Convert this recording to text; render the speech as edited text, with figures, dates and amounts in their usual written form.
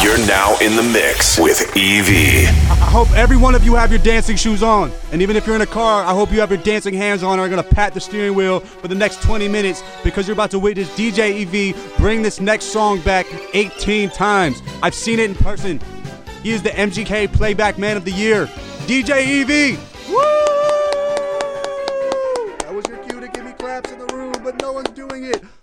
You're now in the mix with EV. I hope every one of you have your dancing shoes on. And even if you're in a car, I hope you have your dancing hands on and are going to pat the steering wheel for the next 20 minutes because you're about to witness DJ EV bring this next song back 18 times. I've seen it in person. He is the MGK Playback Man of the Year. DJ EV! Woo! That was your cue to give me claps in the room, but no one's doing it.